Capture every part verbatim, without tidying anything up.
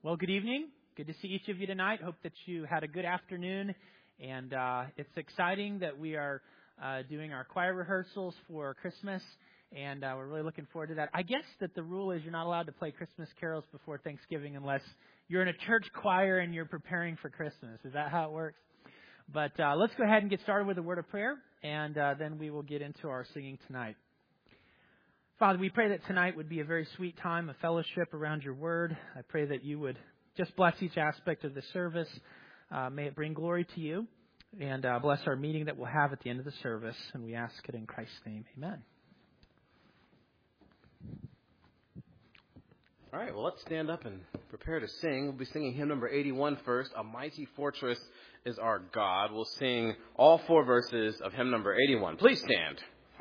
Well, good evening. Good to see each of you tonight. Hope that you had a good afternoon. And uh, it's exciting that we are uh, doing our choir rehearsals for Christmas. And uh, we're really looking forward to that. I guess that the rule is you're not allowed to play Christmas carols before Thanksgiving unless you're in a church choir and you're preparing for Christmas. Is that how it works? But uh, let's go ahead and get started with a word of prayer. And uh, then we will get into our singing tonight. Father, we pray that tonight would be a very sweet time of fellowship around your word. I pray that you would just bless each aspect of the service. Uh, may it bring glory to you, and uh, bless our meeting that we'll have at the end of the service. And we ask it in Christ's name. Amen. All right, well, let's stand up and prepare to sing. We'll be singing hymn number eighty-one first. A mighty fortress is our God. We'll sing all four verses of hymn number eighty-one. Please stand.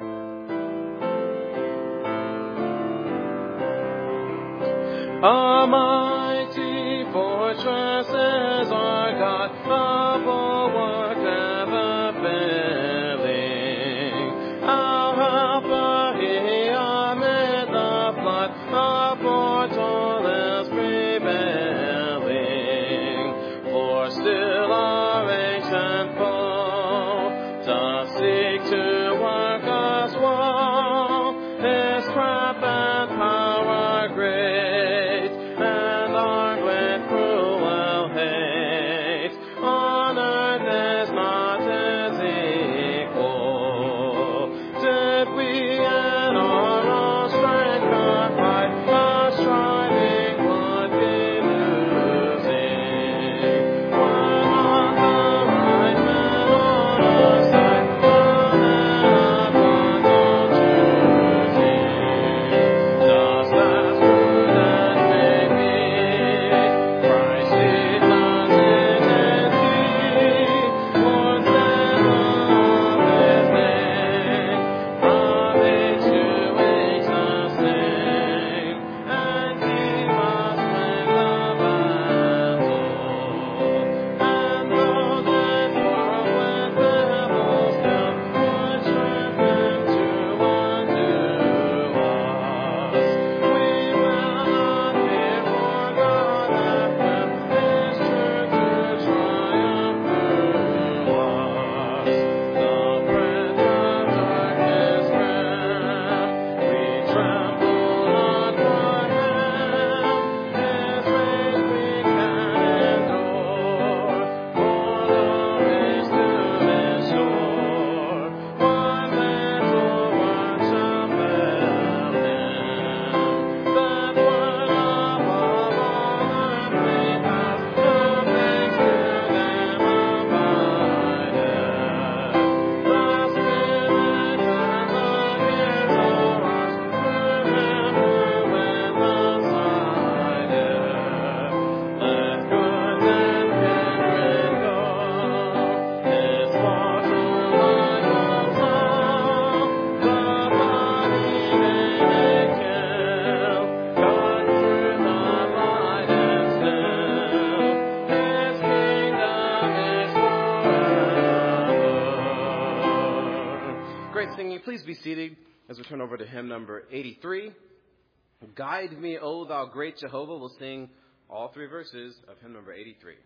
A mighty fortress is our God, a bulwark ever filling. Our helper, he amid the flood, our portal is prevailing. For still our ancient foe does seek to work us woe. His craft and power great, as we turn over to hymn number eighty-three. Guide me, O thou great Jehovah. We'll sing all three verses of hymn number eighty-three.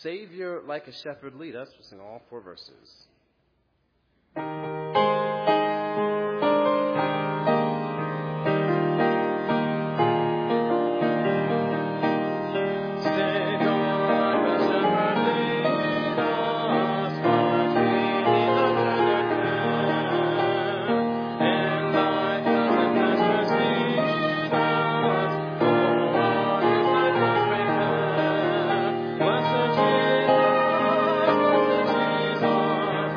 Savior like a shepherd lead us. We'll sing all four verses. Blessed Jesus,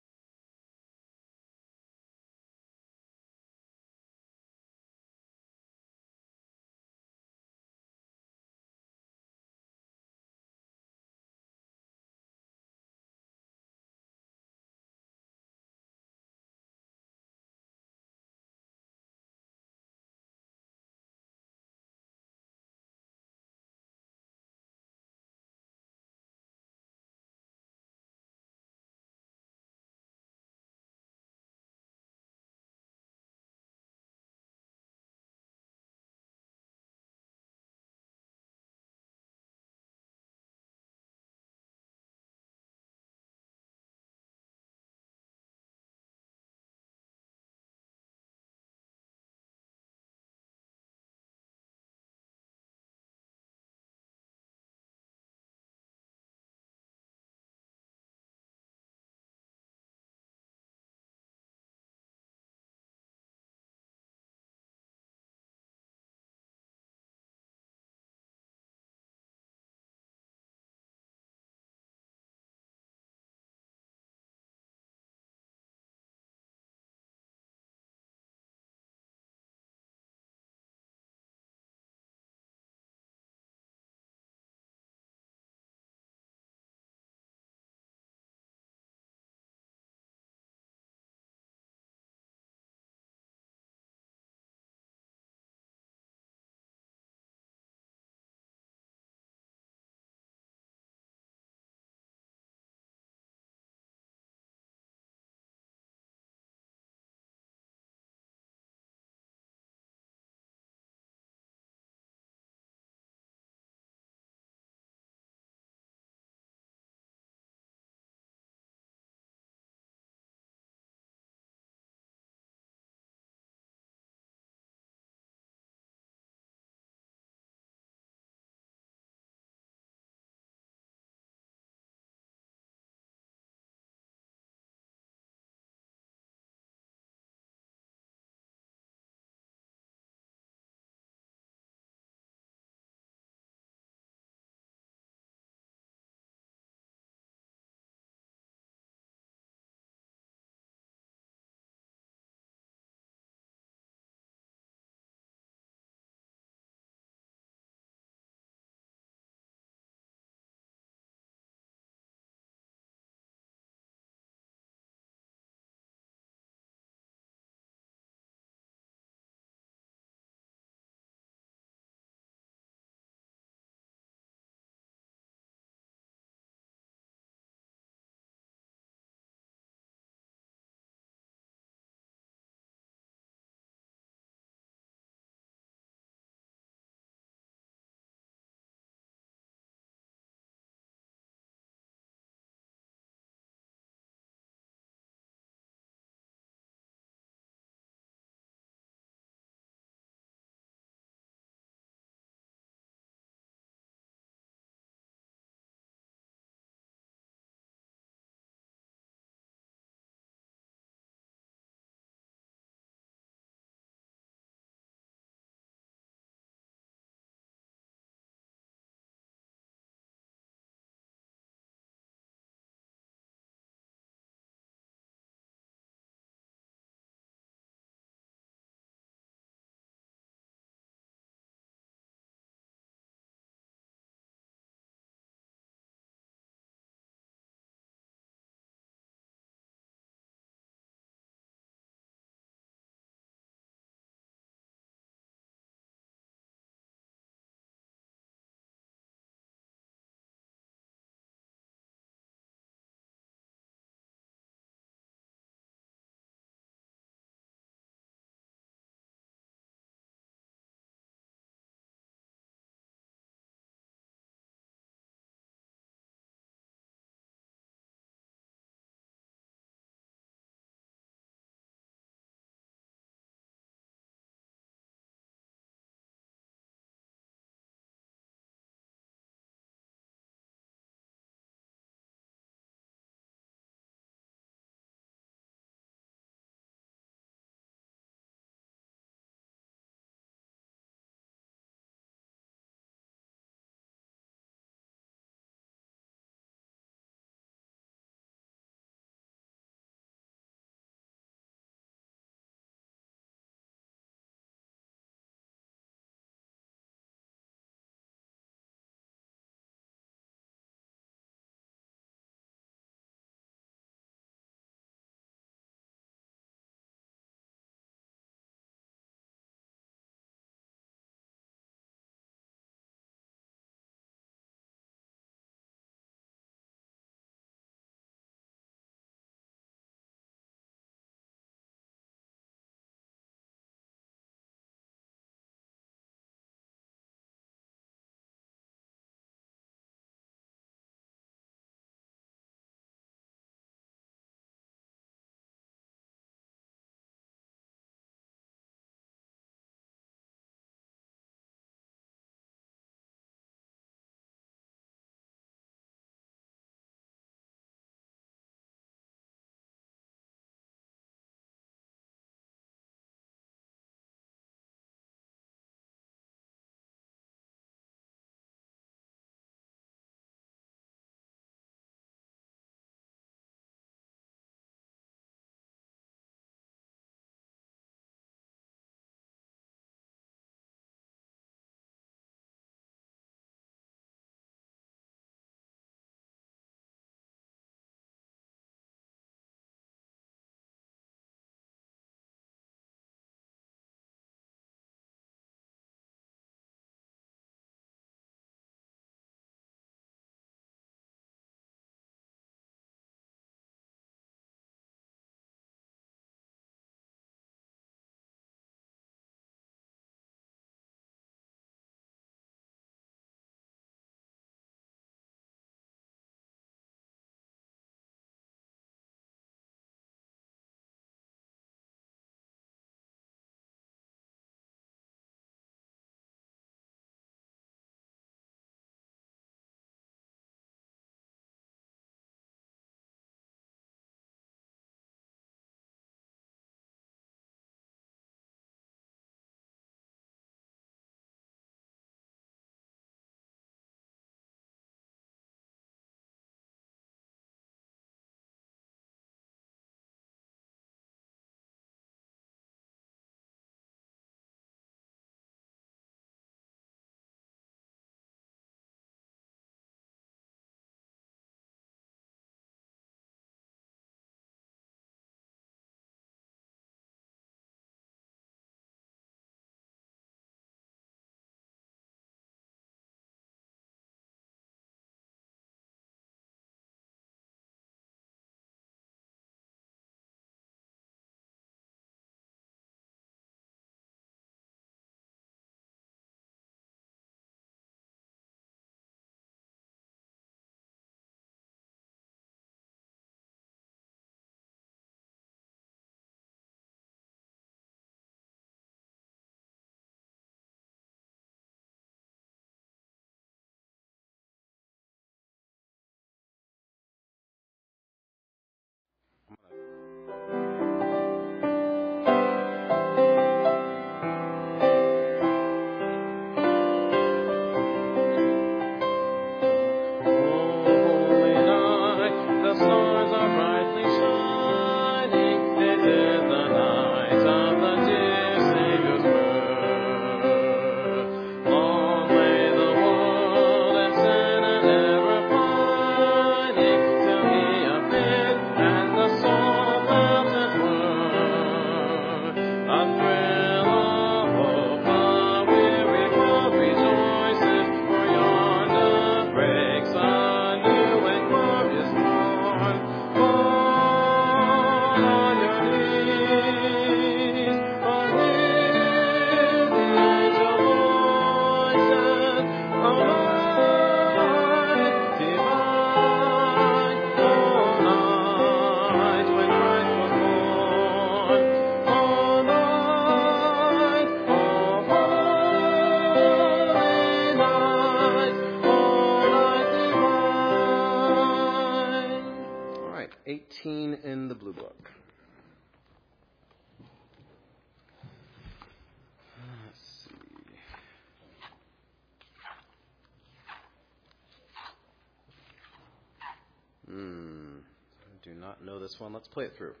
not know this one, let's play it through.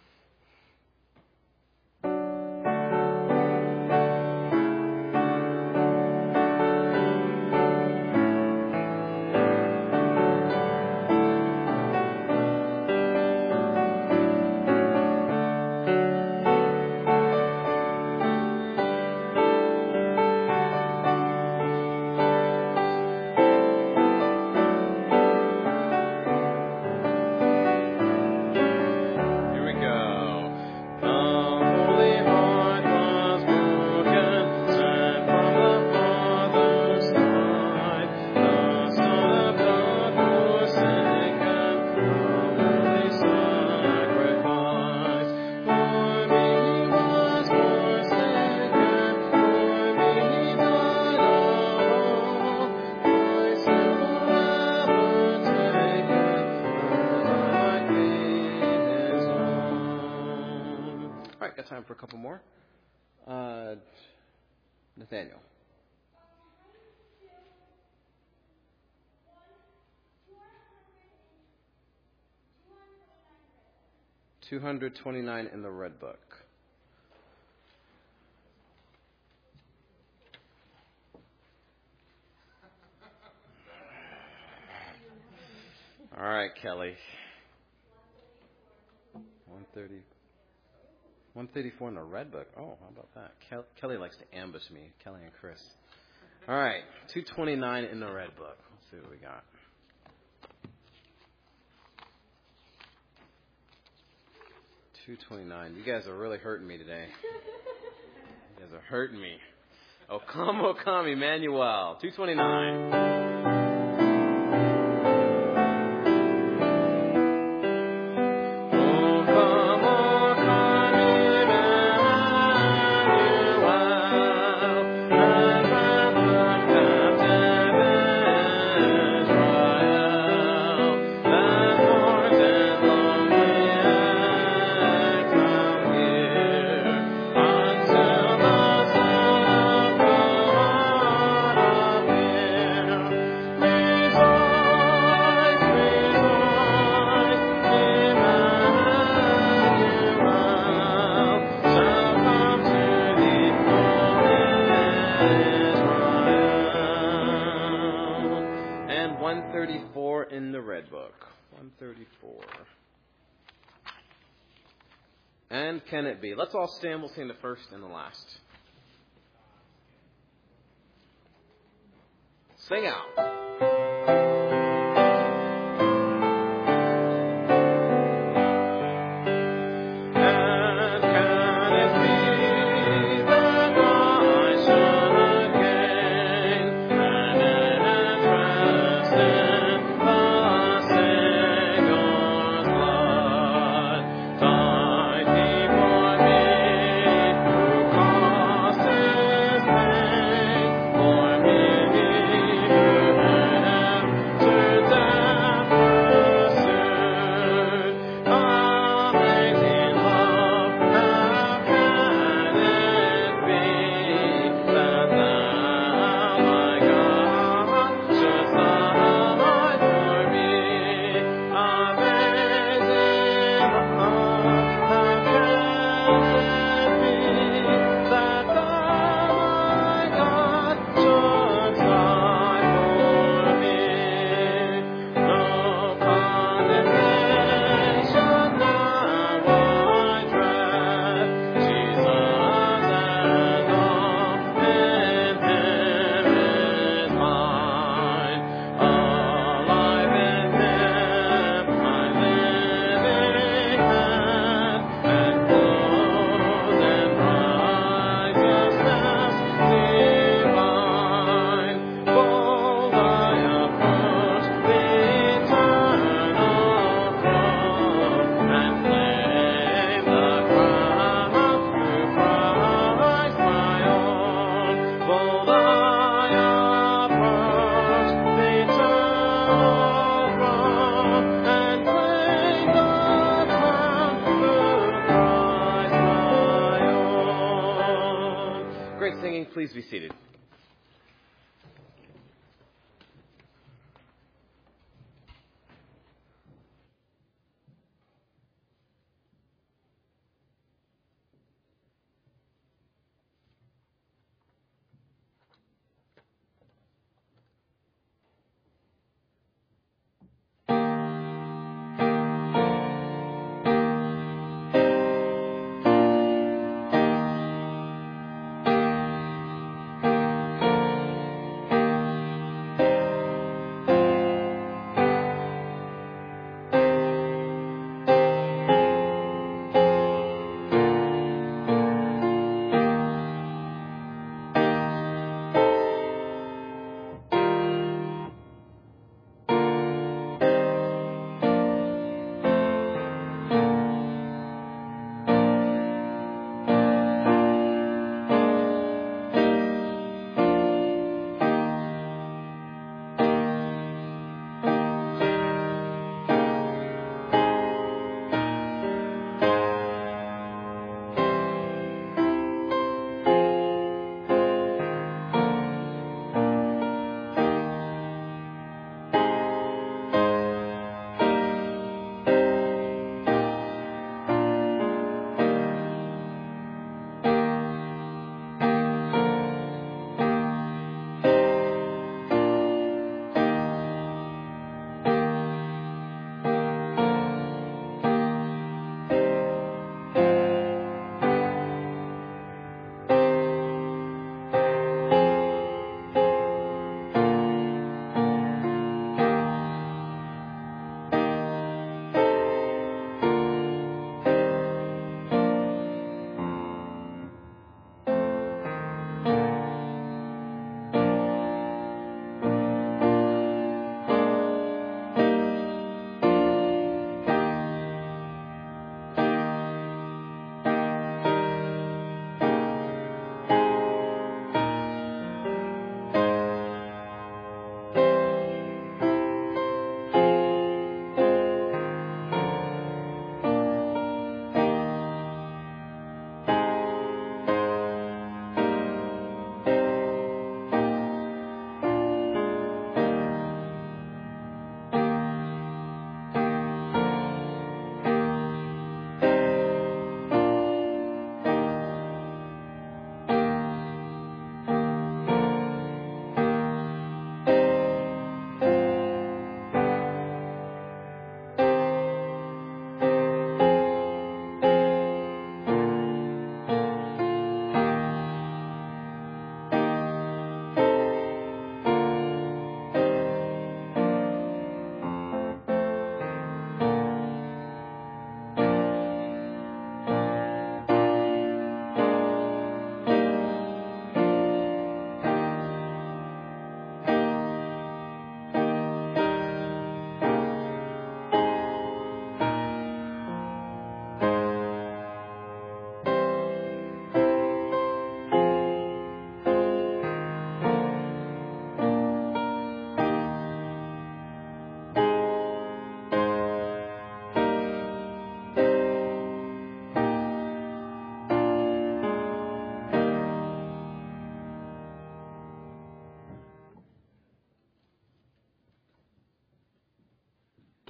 Time for a couple more. Uh, Nathaniel. two hundred twenty-nine in the Red Book. All right, Kelly. one thirty. one thirty-four in the Red Book. Oh, how about that? Kel- Kelly likes to ambush me. Kelly and Chris. All right, two twenty-nine in the Red Book. Let's see what we got. two twenty-nine. You guys are really hurting me today. You guys are hurting me. Oh, come, oh, come, Emmanuel. two twenty-nine. one thirty-four in the Red Book. one thirty-four. And can it be? Let's all stand. We'll sing the first and the last. Sing out. Please be seated.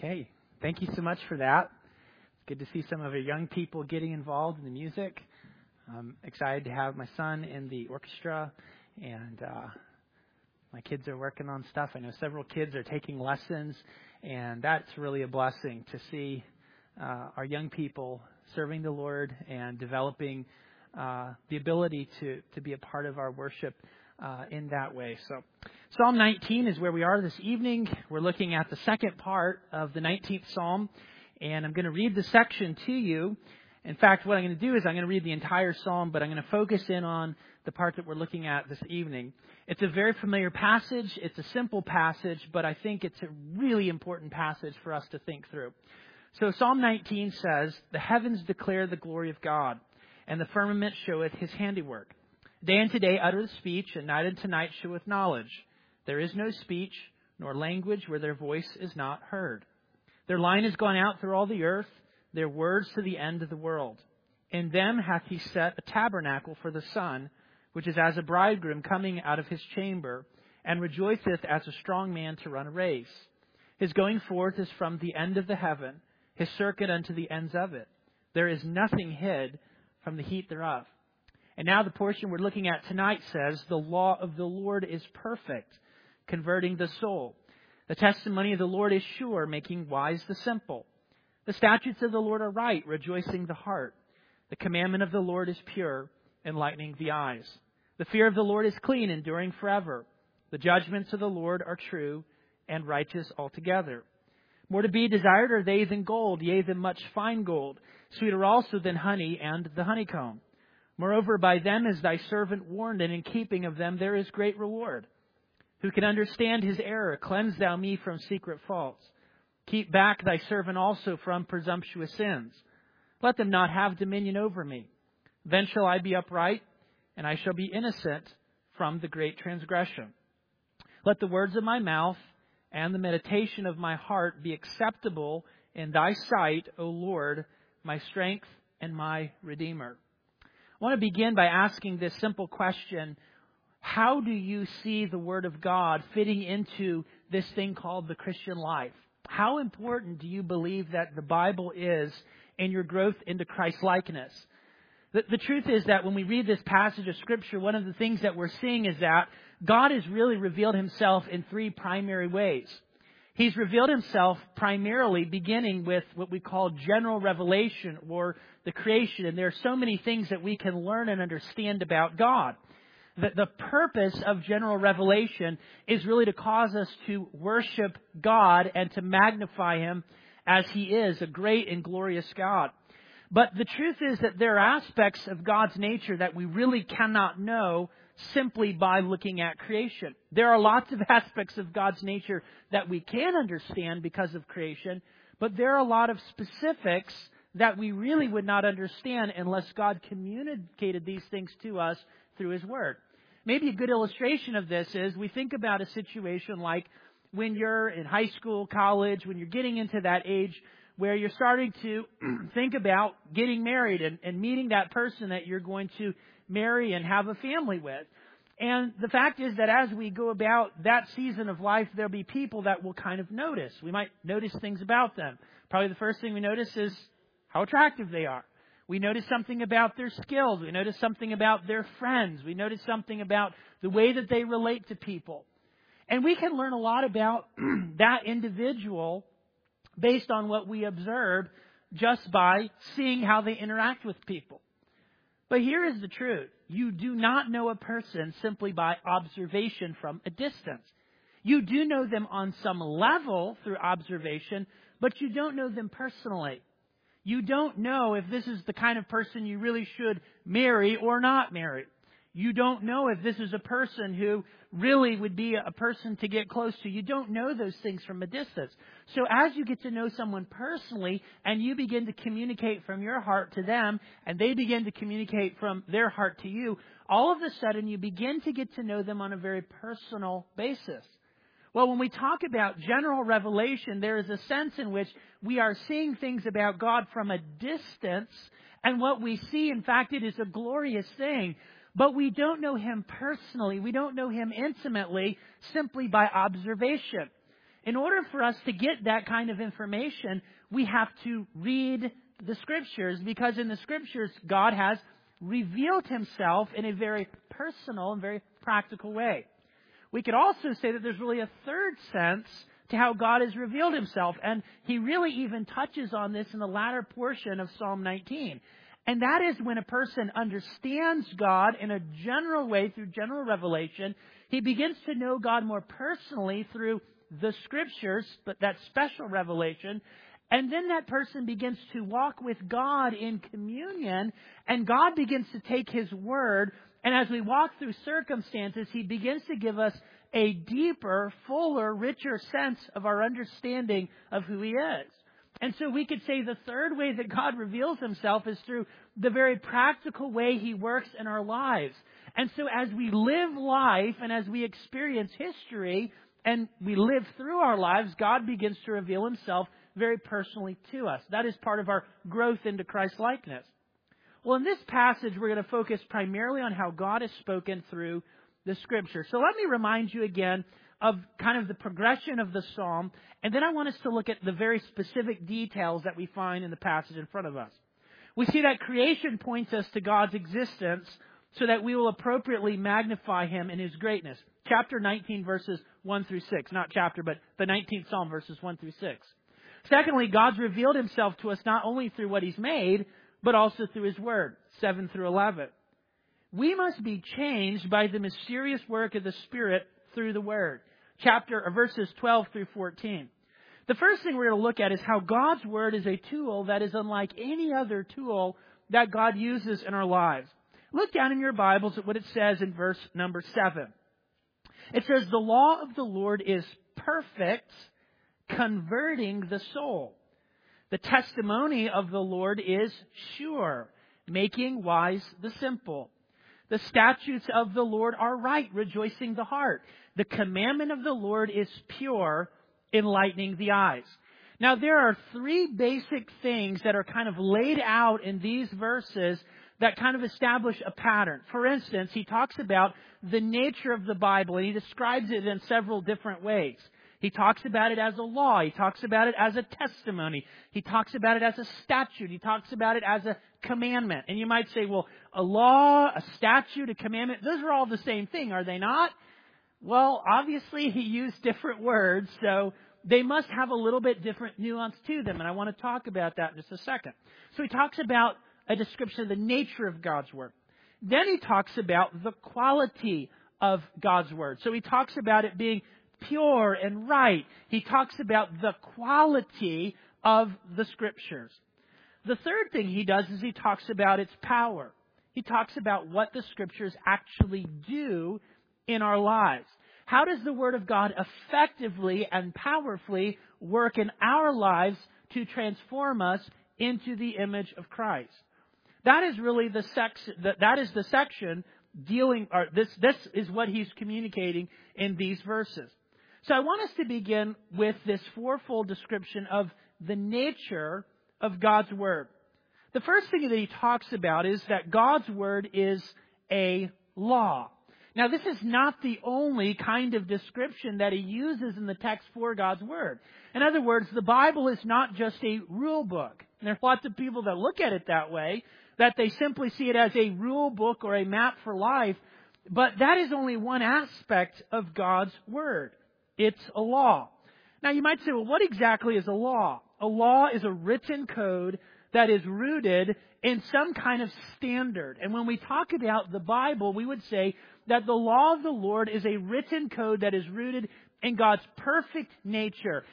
Okay, thank you so much for that. It's good to see some of our young people getting involved in the music. I'm excited to have my son in the orchestra, and uh, my kids are working on stuff. I know several kids are taking lessons, and that's really a blessing to see uh, our young people serving the Lord and developing uh, the ability to, to be a part of our worship uh, in that way. So Psalm nineteen is where we are this evening. We're looking at the second part of the nineteenth Psalm, and I'm going to read the section to you. In fact, what I'm going to do is I'm going to read the entire Psalm, but I'm going to focus in on the part that we're looking at this evening. It's a very familiar passage. It's a simple passage, but I think it's a really important passage for us to think through. So Psalm nineteen says, "The heavens declare the glory of God, and the firmament showeth his handiwork. Day unto day uttereth speech, and night unto night showeth knowledge. There is no speech, nor language where their voice is not heard. Their line is gone out through all the earth, their words to the end of the world. In them hath he set a tabernacle for the sun, which is as a bridegroom coming out of his chamber, and rejoiceth as a strong man to run a race. His going forth is from the end of the heaven, his circuit unto the ends of it. There is nothing hid from the heat thereof." And now the portion we're looking at tonight says, "The law of the Lord is perfect, converting the soul. The testimony of the Lord is sure, making wise the simple. The statutes of the Lord are right, rejoicing the heart. The commandment of the Lord is pure, enlightening the eyes. The fear of the Lord is clean, enduring forever. The judgments of the Lord are true and righteous altogether. More to be desired are they than gold, yea, than much fine gold, sweeter also than honey and the honeycomb. Moreover, by them is thy servant warned, and in keeping of them there is great reward. Who can understand his error? Cleanse thou me from secret faults. Keep back thy servant also from presumptuous sins. Let them not have dominion over me. Then shall I be upright, and I shall be innocent from the great transgression. Let the words of my mouth and the meditation of my heart be acceptable in thy sight, O Lord, my strength and my Redeemer." I want to begin by asking this simple question: how do you see the Word of God fitting into this thing called the Christian life? How important do you believe that the Bible is in your growth into Christ-likeness? The, the truth is that when we read this passage of Scripture, one of the things that we're seeing is that God has really revealed himself in three primary ways. He's revealed himself primarily beginning with what we call general revelation, or the creation. And there are so many things that we can learn and understand about God. The, the purpose of general revelation is really to cause us to worship God and to magnify him as he is, a great and glorious God. But the truth is that there are aspects of God's nature that we really cannot know simply by looking at creation. There are lots of aspects of God's nature that we can understand because of creation, but there are a lot of specifics that we really would not understand unless God communicated these things to us through his Word. Maybe a good illustration of this is we think about a situation like when you're in high school, college, when you're getting into that age where you're starting to think about getting married and, and meeting that person that you're going to marry and have a family with. And the fact is that as we go about that season of life, there'll be people that will kind of notice. We might notice things about them. Probably the first thing we notice is how attractive they are. We notice something about their skills. We notice something about their friends. We notice something about the way that they relate to people. And we can learn a lot about that individual based on what we observe just by seeing how they interact with people. But here is the truth. You do not know a person simply by observation from a distance. You do know them on some level through observation, but you don't know them personally. You don't know if this is the kind of person you really should marry or not marry. You don't know if this is a person who really would be a person to get close to. You don't know those things from a distance. So as you get to know someone personally and you begin to communicate from your heart to them and they begin to communicate from their heart to you, all of a sudden you begin to get to know them on a very personal basis. Well, when we talk about general revelation, there is a sense in which we are seeing things about God from a distance. And what we see, in fact, it is a glorious thing. But we don't know him personally. We don't know him intimately simply by observation. In order for us to get that kind of information, we have to read the Scriptures, because in the Scriptures, God has revealed Himself in a very personal and very practical way. We could also say that there's really a third sense to how God has revealed Himself, and He really even touches on this in the latter portion of Psalm nineteen. And that is when a person understands God in a general way through general revelation, he begins to know God more personally through the Scriptures, but that special revelation. And then that person begins to walk with God in communion, and God begins to take His Word, and as we walk through circumstances, He begins to give us a deeper, fuller, richer sense of our understanding of who He is. And so we could say the third way that God reveals Himself is through the very practical way He works in our lives. And so as we live life and as we experience history and we live through our lives, God begins to reveal Himself very personally to us. That is part of our growth into Christ-likeness. Well, in this passage, we're going to focus primarily on how God has spoken through the Scripture. So let me remind you again of kind of the progression of the psalm, and then I want us to look at the very specific details that we find in the passage in front of us. We see that creation points us to God's existence so that we will appropriately magnify Him in His greatness. Chapter nineteen, verses one through six. Not chapter, but the nineteenth Psalm, verses one through six. Secondly, God's revealed Himself to us not only through what He's made, but also through His Word, seven through eleven. We must be changed by the mysterious work of the Spirit through the Word. Chapter or verses twelve through fourteen. The first thing we're going to look at is how God's Word is a tool that is unlike any other tool that God uses in our lives. Look down in your Bibles at what it says in verse number seven. It says, "The law of the Lord is perfect, converting the soul. The testimony of the Lord is sure, making wise the simple. The statutes of the Lord are right, rejoicing the heart. The commandment of the Lord is pure, enlightening the eyes." Now, there are three basic things that are kind of laid out in these verses that kind of establish a pattern. For instance, he talks about the nature of the Bible, and he describes it in several different ways. He talks about it as a law. He talks about it as a testimony. He talks about it as a statute. He talks about it as a commandment. And you might say, well, a law, a statute, a commandment, those are all the same thing, are they not? Well, obviously he used different words, so they must have a little bit different nuance to them, and I want to talk about that in just a second. So he talks about a description of the nature of God's Word. Then he talks about the quality of God's Word. So he talks about it being pure and right. He talks about the quality of the Scriptures. The third thing he does is he talks about its power. He talks about what the Scriptures actually do in our lives. How does the Word of God effectively and powerfully work in our lives to transform us into the image of Christ? That is really the section. That is the section dealing. Or this this is what he's communicating in these verses. So I want us to begin with this fourfold description of the nature of God's Word. The first thing that he talks about is that God's Word is a law. Now, this is not the only kind of description that he uses in the text for God's Word. In other words, the Bible is not just a rule book. And there are lots of people that look at it that way, that they simply see it as a rule book or a map for life. But that is only one aspect of God's Word. It's a law. Now, you might say, well, what exactly is a law? A law is a written code that is rooted in some kind of standard. And when we talk about the Bible, we would say that the law of the Lord is a written code that is rooted in God's perfect nature.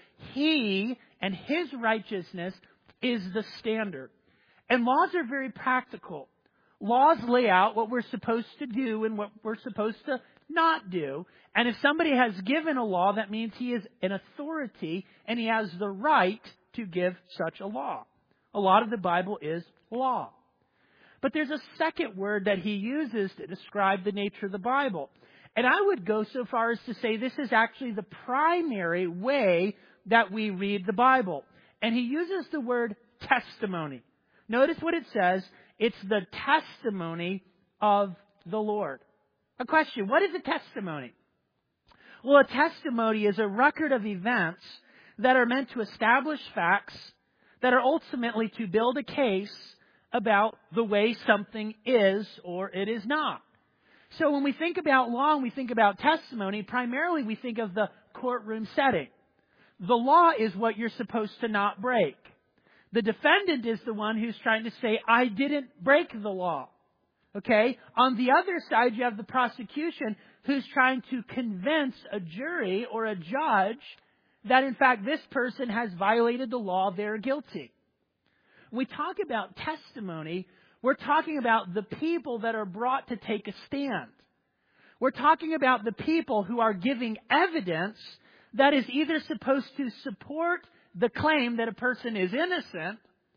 He and His righteousness is the standard. And laws are very practical. Laws lay out what we're supposed to do and what we're supposed to not do. And if somebody has given a law, that means he is an authority and he has the right to give such a law. A lot of the Bible is law. But there's a second word that he uses to describe the nature of the Bible. And I would go so far as to say this is actually the primary way that we read the Bible. And he uses the word testimony. Notice what it says. It's the testimony of the Lord. A question, what is a testimony? Well, a testimony is a record of events that are meant to establish facts that are ultimately to build a case about the way something is or it is not. So when we think about law and we think about testimony, primarily we think of the courtroom setting. The law is what you're supposed to not break. The defendant is the one who's trying to say, I didn't break the law. Okay? On the other side, you have the prosecution who's trying to convince a jury or a judge that in fact this person has violated the law, they're guilty. When we talk about testimony, we're talking about the people that are brought to take a stand. We're talking about the people who are giving evidence that is either supposed to support the claim that a person is innocent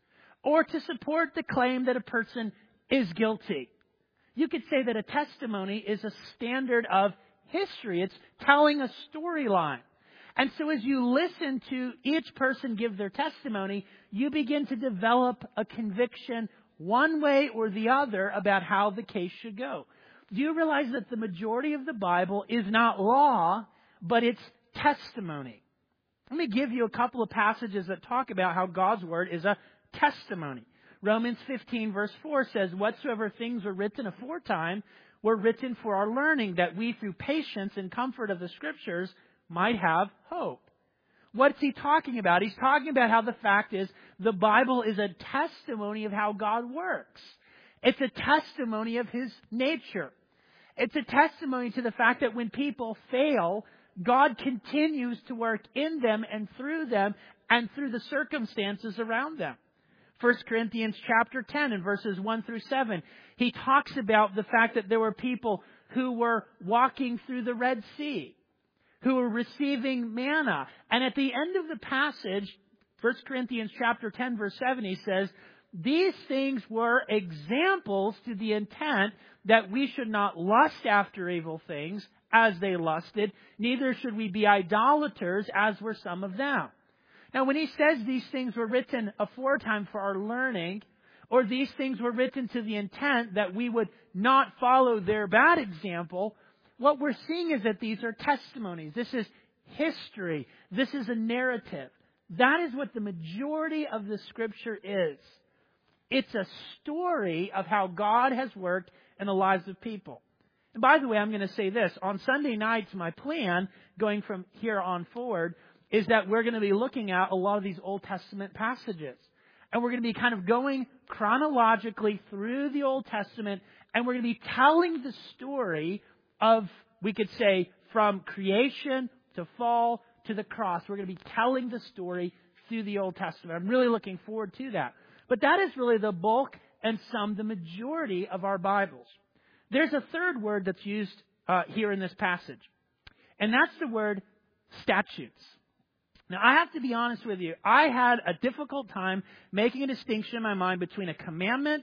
or to support the claim that a person is guilty. You could say that a testimony is a standard of history. It's telling a storyline. And so as you listen to each person give their testimony, you begin to develop a conviction one way or the other about how the case should go. Do you realize that the majority of the Bible is not law, but it's testimony? Let me give you a couple of passages that talk about how God's Word is a testimony. Romans fifteen verse four says, whatsoever things were written aforetime were written for our learning, that we through patience and comfort of the Scriptures might have hope. What's he talking about? He's talking about how the fact is the Bible is a testimony of how God works. It's a testimony of His nature. It's a testimony to the fact that when people fail, God continues to work in them and through them and through the circumstances around them. First Corinthians chapter ten and verses one through seven, he talks about the fact that there were people who were walking through the Red Sea, who were receiving manna. And at the end of the passage, First Corinthians chapter ten verse seven, he says, these things were examples to the intent that we should not lust after evil things as they lusted, neither should we be idolaters as were some of them. Now, when he says these things were written aforetime for our learning, or these things were written to the intent that we would not follow their bad example, what we're seeing is that these are testimonies. This is history. This is a narrative. That is what the majority of the Scripture is. It's a story of how God has worked in the lives of people. And by the way, I'm going to say this. On Sunday nights, my plan, going from here on forward, is that we're going to be looking at a lot of these Old Testament passages. And we're going to be kind of going chronologically through the Old Testament, and we're going to be telling the story of, we could say, from creation to fall to the cross. We're going to be telling the story through the Old Testament. I'm really looking forward to that. But that is really the bulk and some, the majority of our Bibles. There's a third word that's used uh, here in this passage, and that's the word statutes. Now, I have to be honest with you. I had a difficult time making a distinction in my mind between a commandment,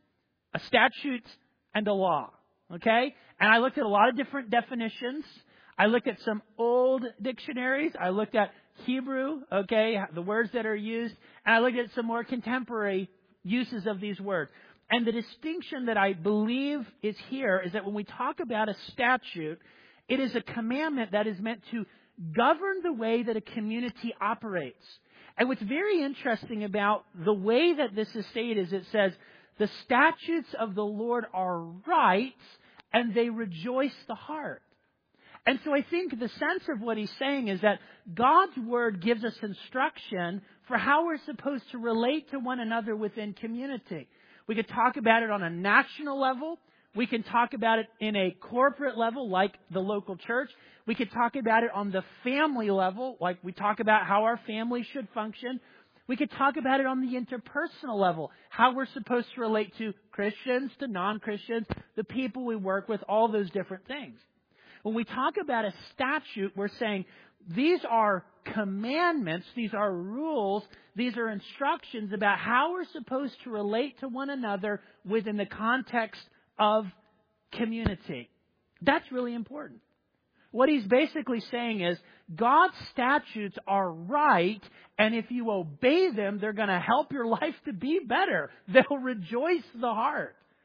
a statute, and a law. Okay? And I looked at a lot of different definitions. I looked at some old dictionaries. I looked at Hebrew, okay, the words that are used. And I looked at some more contemporary uses of these words. And the distinction that I believe is here is that when we talk about a statute, it is a commandment that is meant to govern the way that a community operates. And what's very interesting about the way that this is stated is it says, the statutes of the Lord are right, and they rejoice the heart. And so I think the sense of what he's saying is that God's Word gives us instruction for how we're supposed to relate to one another within community. We could talk about it on a national level. We can talk about it in a corporate level, like the local church. We could talk about it on the family level, like we talk about how our family should function. We could talk about it on the interpersonal level, how we're supposed to relate to Christians, to non-Christians, the people we work with, all those different things. When we talk about a statute, we're saying these are commandments, these are rules, these are instructions about how we're supposed to relate to one another within the context of community. That's really important. What he's basically saying is God's statutes are right, and if you obey them, they're going to help your life to be better. They'll rejoice the heart.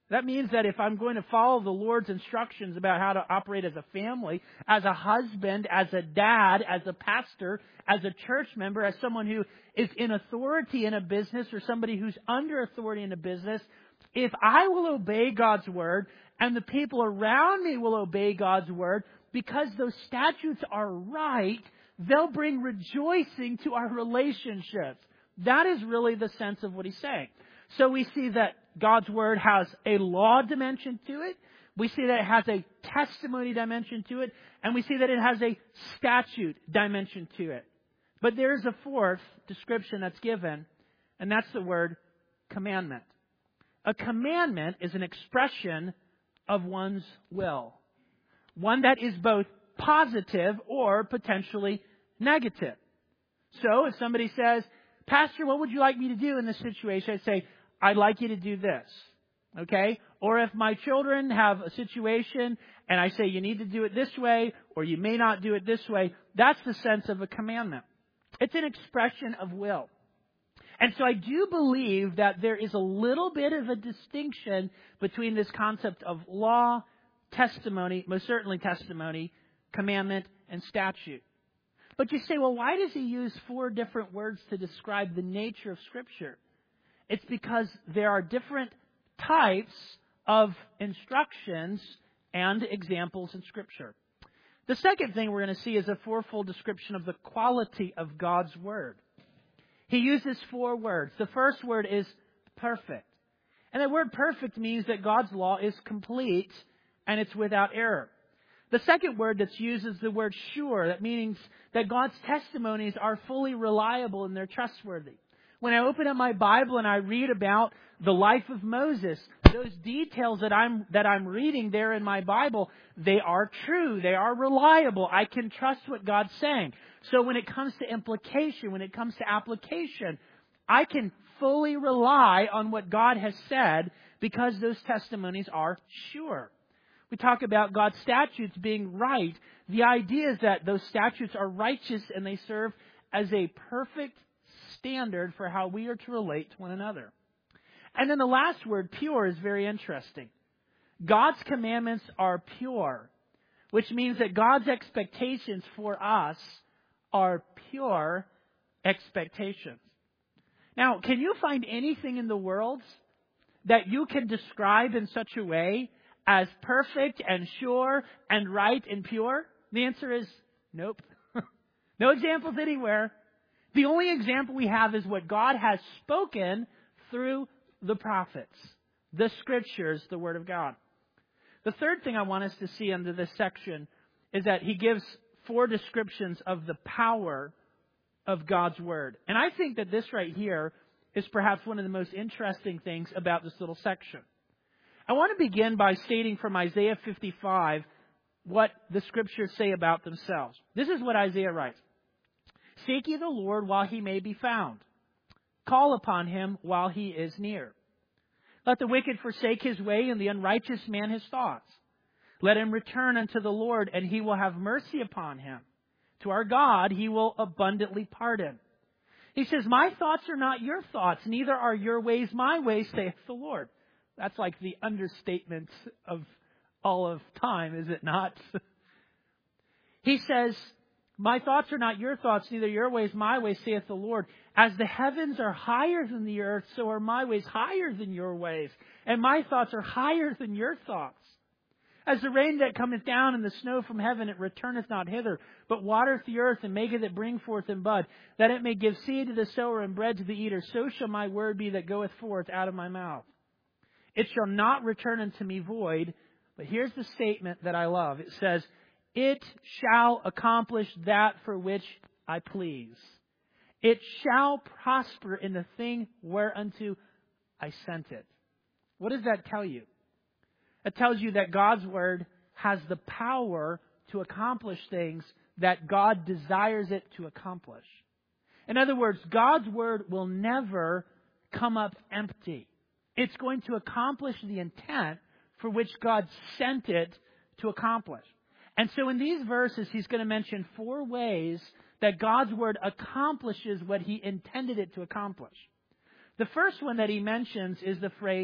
That means that if I'm going to follow the Lord's instructions about how to operate as a family, as a husband, as a dad, as a pastor, as a church member, as someone who is in authority in a business or somebody who's under authority in a business, if I will obey God's word and the people around me will obey God's word, because those statutes are right, they'll bring rejoicing to our relationships. That is really the sense of what he's saying. So we see that God's word has a law dimension to it. We see that it has a testimony dimension to it. And we see that it has a statute dimension to it. But there is a fourth description that's given, and that's the word commandment. A commandment is an expression of one's will. One that is both positive or potentially negative. So if somebody says, Pastor, what would you like me to do in this situation? I say, I'd like you to do this. Okay? Or if my children have a situation and I say you need to do it this way or you may not do it this way, that's the sense of a commandment. It's an expression of will. And so I do believe that there is a little bit of a distinction between this concept of law, testimony, most certainly testimony, commandment, and statute. But you say, well, why does he use four different words to describe the nature of Scripture? It's because there are different types of instructions and examples in Scripture. The second thing we're going to see is a fourfold description of the quality of God's Word. He uses four words. The first word is perfect. And the word perfect means that God's law is complete and it's without error. The second word that's used is the word sure. That means that God's testimonies are fully reliable and they're trustworthy. When I open up my Bible and I read about the life of Moses, those details that I'm that I'm reading there in my Bible, they are true. They are reliable. I can trust what God's saying. So when it comes to implication, when it comes to application, I can fully rely on what God has said because those testimonies are sure. We talk about God's statutes being right. The idea is that those statutes are righteous and they serve as a perfect standard for how we are to relate to one another. And then the last word, pure, is very interesting. God's commandments are pure, which means that God's expectations for us are pure expectations. Now, can you find anything in the world that you can describe in such a way as perfect and sure and right and pure? The answer is nope. No examples anywhere. The only example we have is what God has spoken through the prophets, the Scriptures, the Word of God. The third thing I want us to see under this section is that he gives four descriptions of the power of God's Word. And I think that this right here is perhaps one of the most interesting things about this little section. I want to begin by stating from Isaiah fifty-five what the Scriptures say about themselves. This is what Isaiah writes. Seek ye the Lord while he may be found. Call upon him while he is near. Let the wicked forsake his way and the unrighteous man his thoughts. Let him return unto the Lord, and he will have mercy upon him. To our God he will abundantly pardon. He says, my thoughts are not your thoughts, neither are your ways my ways, saith the Lord. That's like the understatement of all of time, is it not? He says, my thoughts are not your thoughts, neither your ways my ways, saith the Lord. As the heavens are higher than the earth, so are my ways higher than your ways, and my thoughts are higher than your thoughts. As the rain that cometh down and the snow from heaven, it returneth not hither, but watereth the earth and maketh it bring forth and bud, that it may give seed to the sower and bread to the eater. So shall my word be that goeth forth out of my mouth. It shall not return unto me void. But here's the statement that I love. It says, it shall accomplish that for which I please. It shall prosper in the thing whereunto I sent it. What does that tell you? It tells you that God's Word has the power to accomplish things that God desires it to accomplish. In other words, God's Word will never come up empty. It's going to accomplish the intent for which God sent it to accomplish. And so in these verses, he's going to mention four ways that God's Word accomplishes what he intended it to accomplish. The first one that he mentions is the phrase,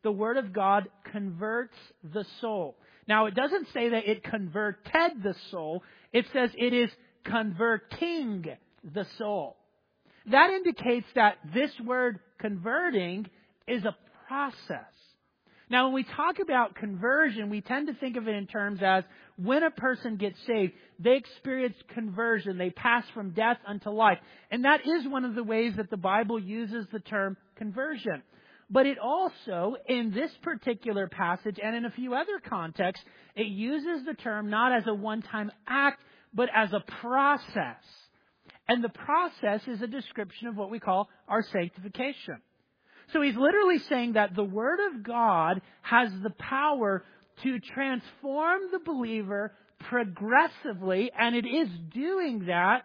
the Word of God converts the soul. Now, it doesn't say that it converted the soul. It says it is converting the soul. That indicates that this word converting is a process. Now, when we talk about conversion, we tend to think of it in terms as when a person gets saved, they experience conversion. They pass from death unto life. And that is one of the ways that the Bible uses the term conversion. But it also, in this particular passage and in a few other contexts, it uses the term not as a one-time act, but as a process. And the process is a description of what we call our sanctification. So he's literally saying that the Word of God has the power to transform the believer progressively, and it is doing that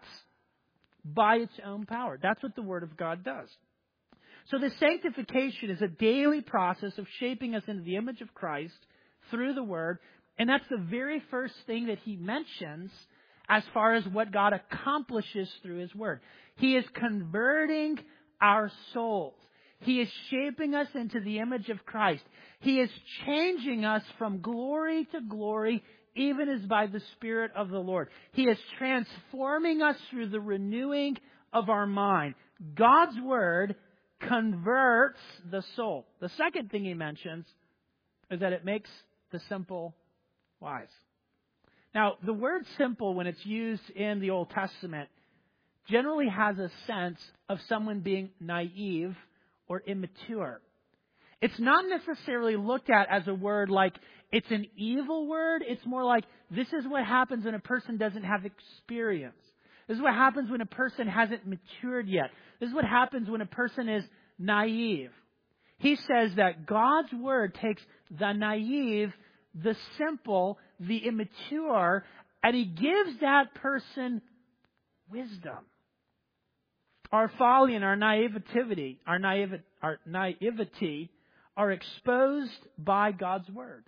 by its own power. That's what the Word of God does. So the sanctification is a daily process of shaping us into the image of Christ through the Word, and that's the very first thing that he mentions as far as what God accomplishes through His Word. He is converting our souls. He is shaping us into the image of Christ. He is changing us from glory to glory, even as by the Spirit of the Lord. He is transforming us through the renewing of our mind. God's Word converts the soul. The second thing he mentions is that it makes the simple wise. Now, the word simple, when it's used in the Old Testament, generally has a sense of someone being naive or immature. It's not necessarily looked at as a word like it's an evil word. It's more like this is what happens when a person doesn't have experience. This is what happens when a person hasn't matured yet. This is what happens when a person is naive. He says that God's Word takes the naive, the simple, the immature, and He gives that person wisdom. Our folly and our naivety, our naivety, our naivety are exposed by God's Word.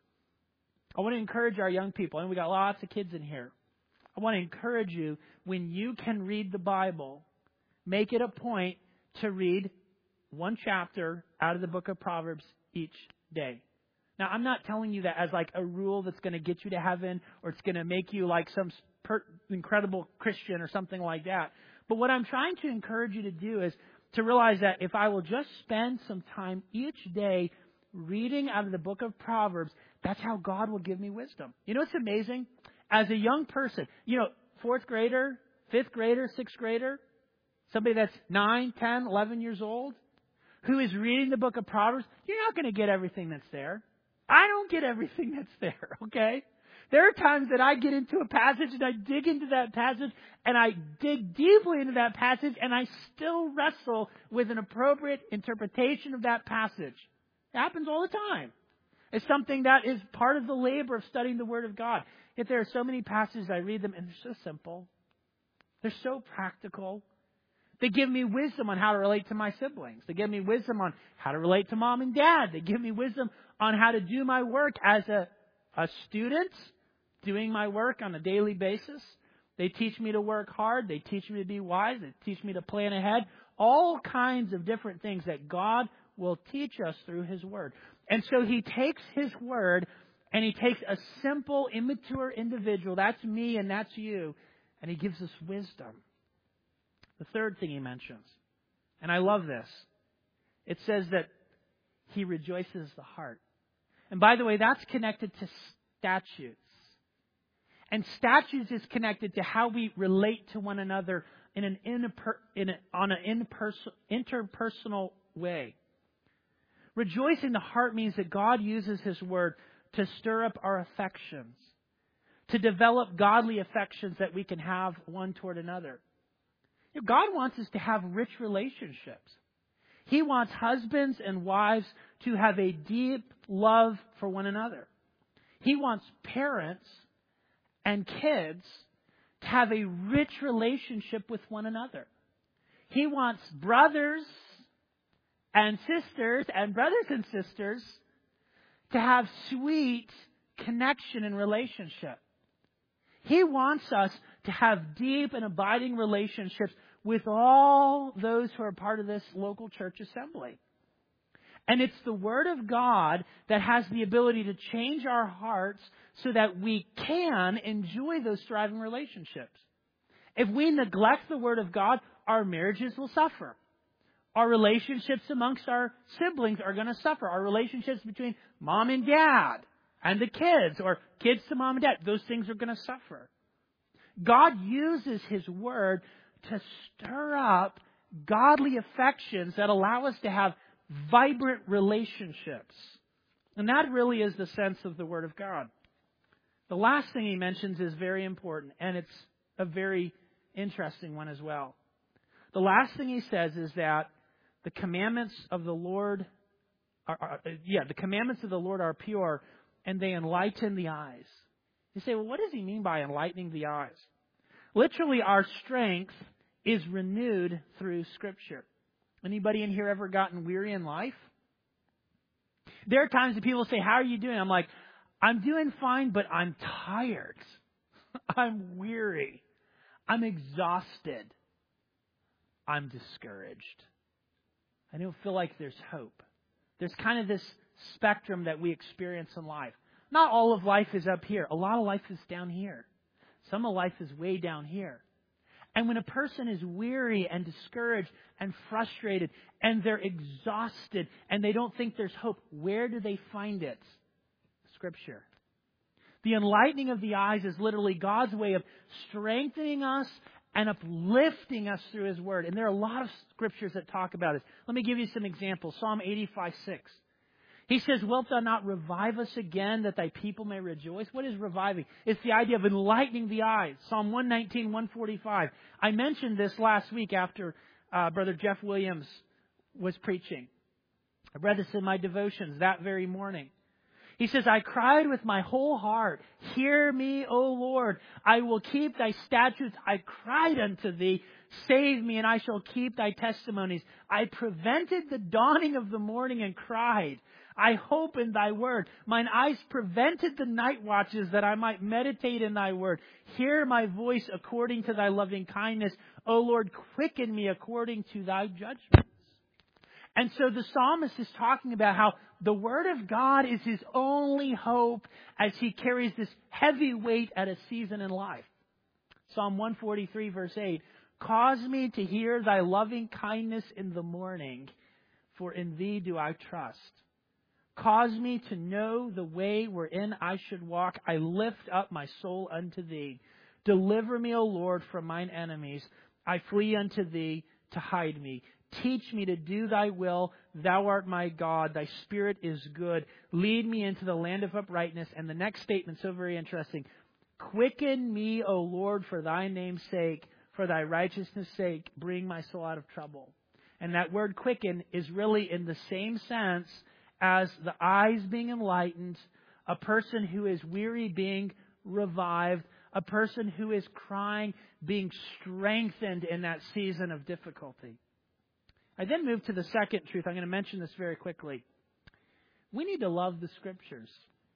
I want to encourage our young people, and we got lots of kids in here. I want to encourage you, when you can read the Bible, make it a point to read one chapter out of the book of Proverbs each day. Now, I'm not telling you that as like a rule that's going to get you to heaven or it's going to make you like some per- incredible Christian or something like that. But what I'm trying to encourage you to do is to realize that if I will just spend some time each day reading out of the book of Proverbs, that's how God will give me wisdom. You know what's amazing? As a young person, you know, fourth grader, fifth grader, sixth grader, somebody that's nine, ten, eleven years old, who is reading the book of Proverbs, you're not going to get everything that's there. I don't get everything that's there, okay? There are times that I get into a passage and I dig into that passage and I dig deeply into that passage and I still wrestle with an appropriate interpretation of that passage. It happens all the time. It's something that is part of the labor of studying the Word of God. Yet there are so many passages, I read them and they're so simple. They're so practical. They give me wisdom on how to relate to my siblings. They give me wisdom on how to relate to mom and dad. They give me wisdom on how to do my work as a, a student, doing my work on a daily basis. They teach me to work hard. They teach me to be wise. They teach me to plan ahead. All kinds of different things that God will teach us through His Word. And so He takes His Word and He takes a simple, immature individual, that's me and that's you, and He gives us wisdom. The third thing He mentions, and I love this, it says that He rejoices the heart. And by the way, that's connected to statutes. And statutes is connected to how we relate to one another in an interper- in a, on an interperson- interpersonal way. Rejoicing the heart means that God uses His Word to stir up our affections, to develop godly affections that we can have one toward another. You know, God wants us to have rich relationships. He wants husbands and wives to have a deep love for one another. He wants parents and kids to have a rich relationship with one another. He wants brothers and sisters and brothers and sisters to have sweet connection and relationship. He wants us to have deep and abiding relationships with all those who are part of this local church assembly. And it's the Word of God that has the ability to change our hearts so that we can enjoy those thriving relationships. If we neglect the Word of God, our marriages will suffer. Our relationships amongst our siblings are going to suffer. Our relationships between mom and dad and the kids, or kids to mom and dad, those things are going to suffer. God uses His Word to stir up godly affections that allow us to have vibrant relationships. And that really is the sense of the Word of God. The last thing He mentions is very important, and it's a very interesting one as well. The last thing He says is that the commandments of the Lord are, are yeah, the commandments of the Lord are pure, and they enlighten the eyes. You say, well, what does He mean by enlightening the eyes? Literally, our strength is renewed through Scripture. Anybody in here ever gotten weary in life? There are times that people say, how are you doing? I'm like, I'm doing fine, but I'm tired. I'm weary. I'm exhausted. I'm discouraged. I don't feel like there's hope. There's kind of this spectrum that we experience in life. Not all of life is up here. A lot of life is down here. Some of life is way down here. And when a person is weary and discouraged and frustrated and they're exhausted and they don't think there's hope, where do they find it? Scripture. The enlightening of the eyes is literally God's way of strengthening us and uplifting us through His Word. And there are a lot of scriptures that talk about it. Let me give you some examples. Psalm eighty-five six. He says, wilt thou not revive us again, that thy people may rejoice? What is reviving? It's the idea of enlightening the eyes. Psalm one nineteen, one forty-five. I mentioned this last week after uh, Brother Jeff Williams was preaching. I read this in my devotions that very morning. He says, I cried with my whole heart, hear me, O Lord. I will keep thy statutes. I cried unto thee, save me, and I shall keep thy testimonies. I prevented the dawning of the morning and cried. I hope in thy word. Mine eyes prevented the night watches that I might meditate in thy word. Hear my voice according to thy loving kindness. O Lord, quicken me according to thy judgments. And so the psalmist is talking about how the Word of God is his only hope as he carries this heavy weight at a season in life. Psalm one forty-three verse eight, cause me to hear thy loving kindness in the morning, for in thee do I trust. Cause me to know the way wherein I should walk. I lift up my soul unto thee. Deliver me, O Lord, from mine enemies. I flee unto thee to hide me. Teach me to do thy will. Thou art my God. Thy spirit is good. Lead me into the land of uprightness. And the next statement, so very interesting. Quicken me, O Lord, for thy name's sake. For thy righteousness' sake, bring my soul out of trouble. And that word quicken is really in the same sense as the eyes being enlightened, a person who is weary being revived, a person who is crying being strengthened in that season of difficulty. I then move to the second truth. I'm going to mention this very quickly. We need to love the Scriptures.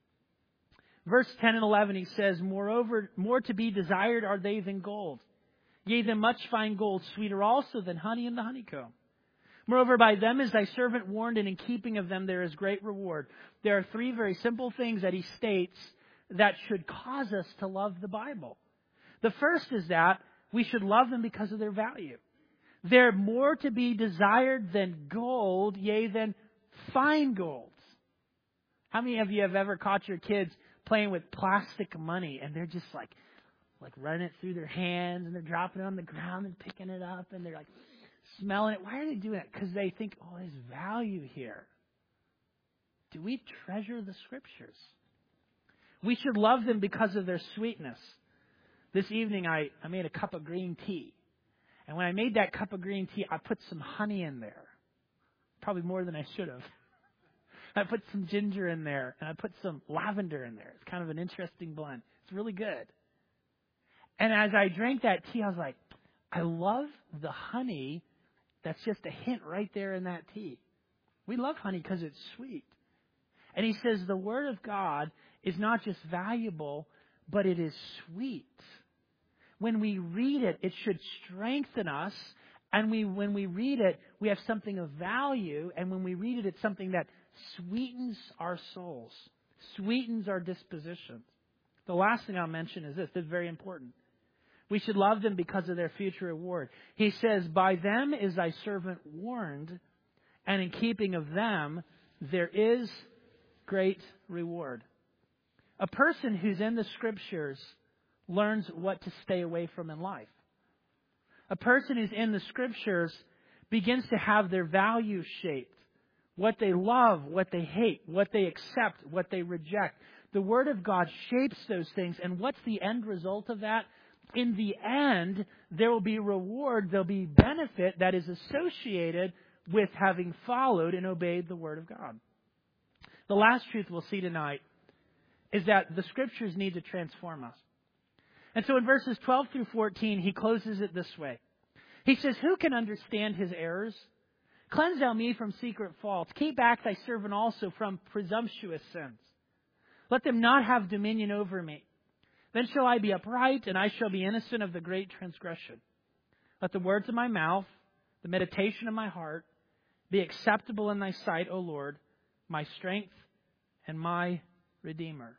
Verse ten and eleven, he says, Moreover, more to be desired are they than gold. Yea, than much fine gold, sweeter also than honey in the honeycomb. Moreover, by them is thy servant warned, and in keeping of them there is great reward. There are three very simple things that he states that should cause us to love the Bible. The first is that we should love them because of their value. They're more to be desired than gold, yea, than fine gold. How many of you have ever caught your kids playing with plastic money and they're just like, like running it through their hands and they're dropping it on the ground and picking it up and they're like smelling it? Why are they doing that? Because they think, oh, there's value here. Do we treasure the Scriptures? We should love them because of their sweetness. This evening I, I made a cup of green tea. And when I made that cup of green tea, I put some honey in there. Probably more than I should have. I put some ginger in there, and I put some lavender in there. It's kind of an interesting blend. It's really good. And as I drank that tea, I was like, I love the honey that's just a hint right there in that tea. We love honey because it's sweet. And he says the Word of God is not just valuable, but it is sweet. When we read it, it should strengthen us And we, when we read it, we have something of value. And when we read it, it's something that sweetens our souls, sweetens our dispositions. The last thing I'll mention is this. This is very important. We should love them because of their future reward. He says, by them is thy servant warned, and in keeping of them there is great reward. A person who's in the Scriptures learns what to stay away from in life. A person who's in the Scriptures begins to have their values shaped. What they love, what they hate, what they accept, what they reject. The Word of God shapes those things. And what's the end result of that? In the end, there will be reward, there'll be benefit that is associated with having followed and obeyed the Word of God. The last truth we'll see tonight is that the Scriptures need to transform us. And so in verses twelve through fourteen, he closes it this way. He says, who can understand his errors? Cleanse thou me from secret faults. Keep back thy servant also from presumptuous sins. Let them not have dominion over me. Then shall I be upright, and I shall be innocent of the great transgression. Let the words of my mouth, the meditation of my heart, be acceptable in thy sight, O Lord, my strength and my Redeemer.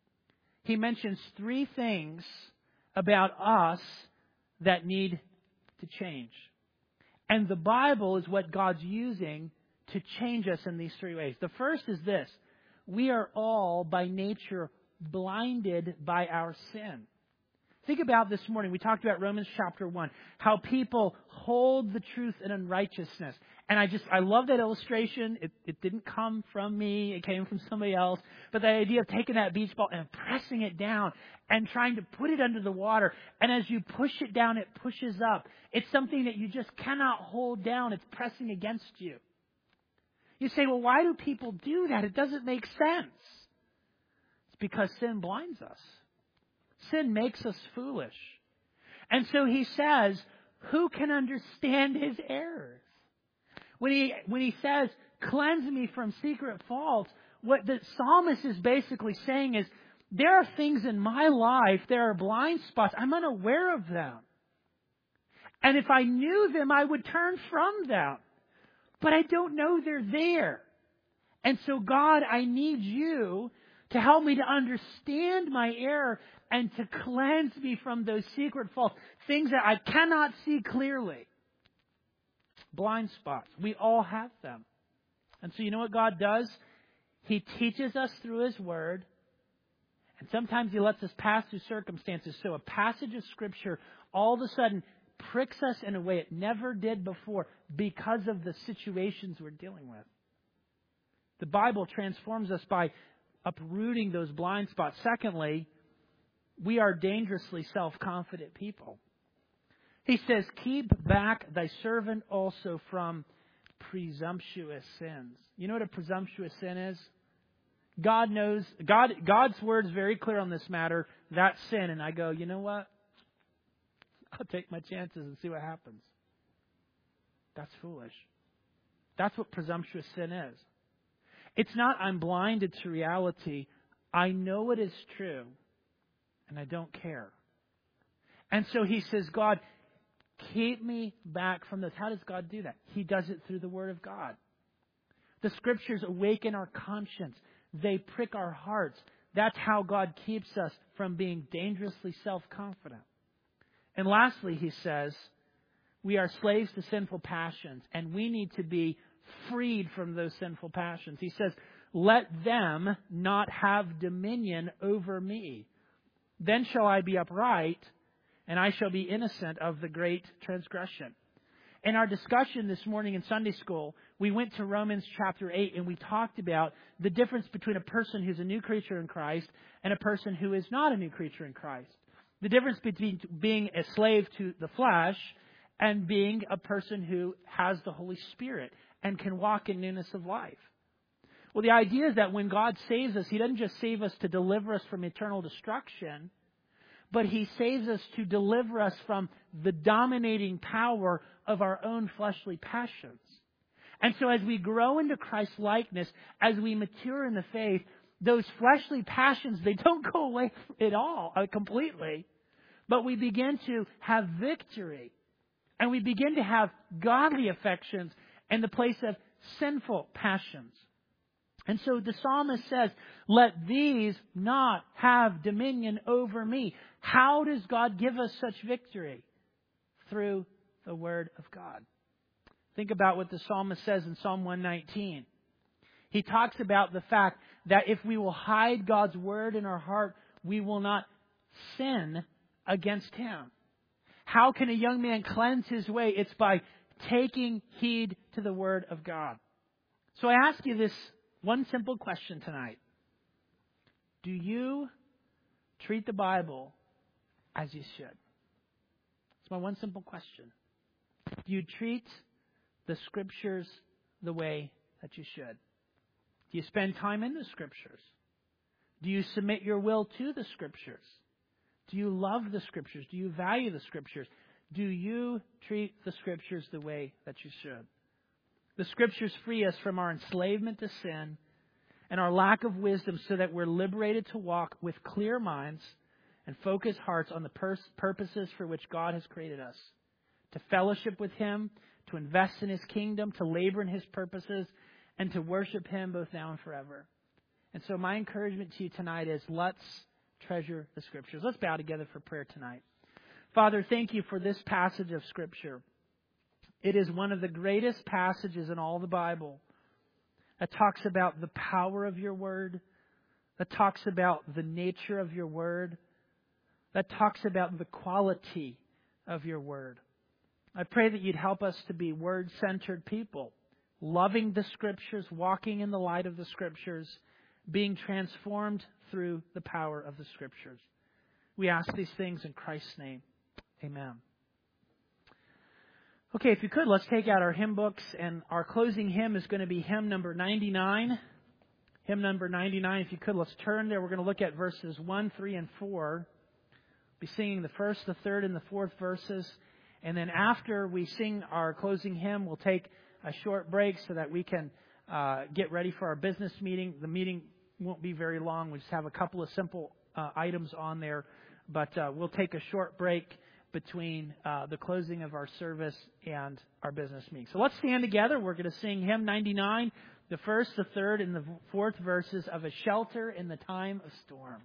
He mentions three things about us that need to change. And the Bible is what God's using to change us in these three ways. The first is this. We are all by nature blinded by our sin. Think about this morning. We talked about Romans chapter one. How people hold the truth in unrighteousness. And I just, I love that illustration. It, it didn't come from me. It came from somebody else. But the idea of taking that beach ball and pressing it down and trying to put it under the water. And as you push it down, it pushes up. It's something that you just cannot hold down. It's pressing against you. You say, well, why do people do that? It doesn't make sense. It's because sin blinds us. Sin makes us foolish. And so he says, who can understand his errors? When he, when he says, cleanse me from secret faults, what the psalmist is basically saying is, there are things in my life, there are blind spots, I'm unaware of them. And if I knew them, I would turn from them. But I don't know they're there. And so God, I need you to help me to understand my error and to cleanse me from those secret faults, things that I cannot see clearly. Blind spots. We all have them. And so you know what God does? He teaches us through His Word. And sometimes He lets us pass through circumstances. So a passage of Scripture all of a sudden pricks us in a way it never did before because of the situations we're dealing with. The Bible transforms us by uprooting those blind spots. Secondly, we are dangerously self-confident people. He says, keep back thy servant also from presumptuous sins. You know what a presumptuous sin is? God knows, God, God's word is very clear on this matter. That's sin. And I go, you know what? I'll take my chances and see what happens. That's foolish. That's what presumptuous sin is. It's not I'm blinded to reality. I know it is true. And I don't care. And so he says, God, keep me back from this. How does God do that? He does it through the Word of God. The Scriptures awaken our conscience. They prick our hearts. That's how God keeps us from being dangerously self-confident. And lastly, he says, we are slaves to sinful passions, and we need to be freed from those sinful passions. He says, let them not have dominion over me. Then shall I be upright, and I shall be innocent of the great transgression. In our discussion this morning in Sunday school, we went to Romans chapter eight, and we talked about the difference between a person who's a new creature in Christ and a person who is not a new creature in Christ. The difference between being a slave to the flesh and being a person who has the Holy Spirit and can walk in newness of life. Well, the idea is that when God saves us, He doesn't just save us to deliver us from eternal destruction, but He saves us to deliver us from the dominating power of our own fleshly passions. And so as we grow into Christ's likeness, as we mature in the faith, those fleshly passions, they don't go away at all, uh, completely. But we begin to have victory And we begin to have godly affections in the place of sinful passions. And so the psalmist says, let these not have dominion over me. How does God give us such victory? Through the Word of God. Think about what the psalmist says in Psalm one nineteen. He talks about the fact that if we will hide God's Word in our heart, we will not sin against Him. How can a young man cleanse his way? It's by taking heed to the Word of God. So I ask you this one simple question tonight. Do you treat the Bible as you should? It's my one simple question. Do you treat the Scriptures the way that you should? Do you spend time in the Scriptures? Do you submit your will to the Scriptures? Do you love the Scriptures? Do you value the Scriptures? Do you treat the Scriptures the way that you should? The Scriptures free us from our enslavement to sin and our lack of wisdom so that we're liberated to walk with clear minds and focused hearts on the pers- purposes for which God has created us. To fellowship with Him, to invest in His kingdom, to labor in His purposes, and to worship Him both now and forever. And so my encouragement to you tonight is let's treasure the Scriptures. Let's bow together for prayer tonight. Father, thank you for this passage of Scripture. It is one of the greatest passages in all the Bible that talks about the power of your Word, that talks about the nature of your Word, that talks about the quality of your Word. I pray that you'd help us to be Word-centered people, loving the Scriptures, walking in the light of the Scriptures, being transformed through the power of the Scriptures. We ask these things in Christ's name. Amen. Okay, if you could, let's take out our hymn books, and our closing hymn is going to be hymn number ninety-nine. Hymn number ninety-nine, if you could, let's turn there. We're going to look at verses one, three, and four. We'll be singing the first, the third, and the fourth verses. And then after we sing our closing hymn, we'll take a short break so that we can uh, get ready for our business meeting. The meeting won't be very long. We just have a couple of simple uh, items on there. But uh, we'll take a short break between uh, the closing of our service and our business meeting. So let's stand together. We're going to sing hymn ninety-nine, the first, the third, and the fourth verses of A Shelter in the Time of Storm.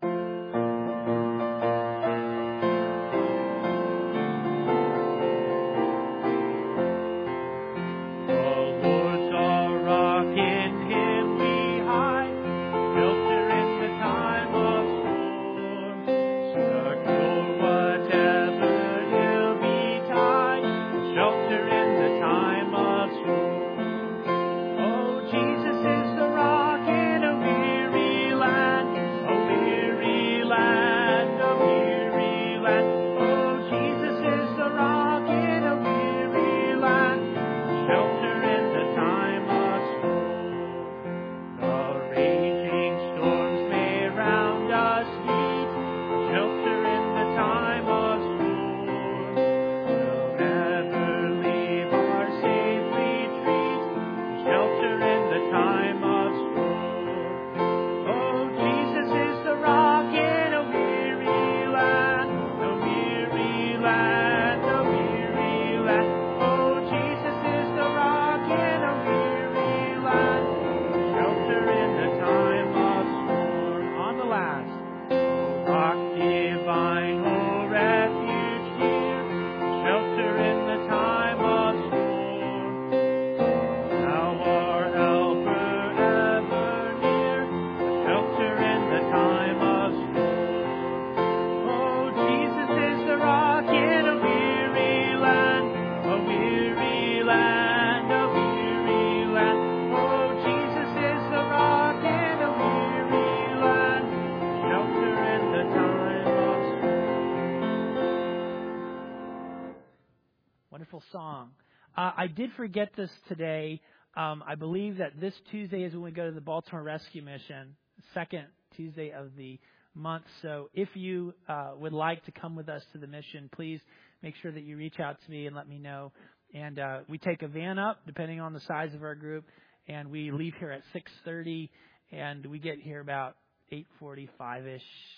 Song. Uh, I did forget this today. Um, I believe that this Tuesday is when we go to the Baltimore Rescue Mission, second Tuesday of the month. So if you uh, would like to come with us to the mission, please make sure that you reach out to me and let me know. And uh, we take a van up, depending on the size of our group, and we leave here at six thirty, and we get here about eight forty-five-ish,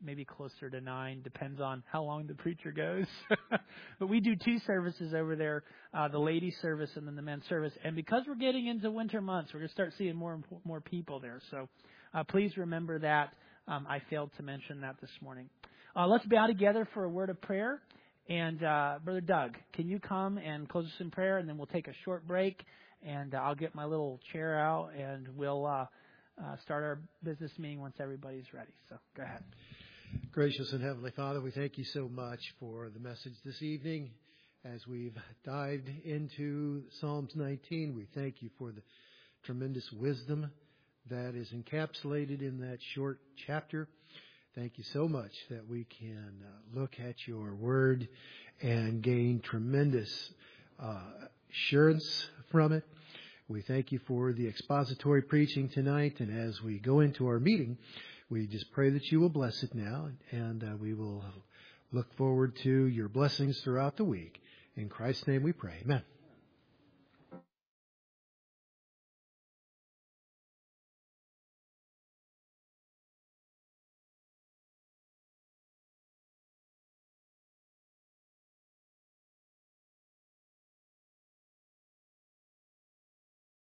maybe closer to nine. Depends on how long the preacher goes. But we do two services over there, uh, the ladies' service and then the men's service. And because we're getting into winter months, we're going to start seeing more and more people there. So uh, please remember that. Um, I failed to mention that this morning. Uh, let's bow together for a word of prayer. And uh, Brother Doug, can you come and close us in prayer, and then we'll take a short break, and uh, I'll get my little chair out, and we'll uh, uh, start our business meeting once everybody's ready. So go ahead. Gracious and Heavenly Father, we thank you so much for the message this evening. As we've dived into Psalms nineteen, we thank you for the tremendous wisdom that is encapsulated in that short chapter. Thank you so much that we can uh, look at your word and gain tremendous uh, assurance from it. We thank you for the expository preaching tonight. And as we go into our meeting, we just pray that you will bless it now. And uh, we will look forward to your blessings throughout the week. In Christ's name we pray. Amen.